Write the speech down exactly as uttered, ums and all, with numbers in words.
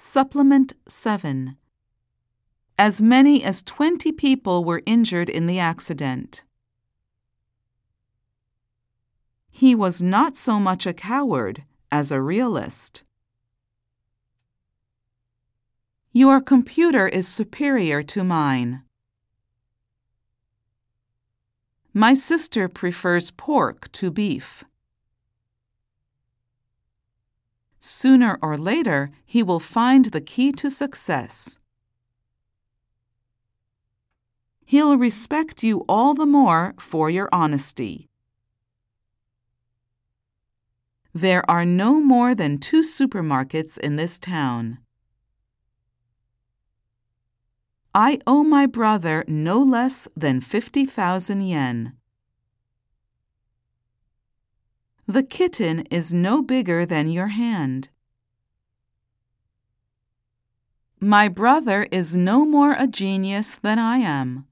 Supplement seven. As many as twenty people were injured in the accident. He was not so much a coward as a realist. Your computer is superior to mine. My sister prefers pork to beef. Sooner or later, he will find the key to success. He'll respect you all the more for your honesty. There are no more than two supermarkets in this town. I owe my brother no less than fifty thousand yen. The kitten is no bigger than your hand. My brother is no more a genius than I am.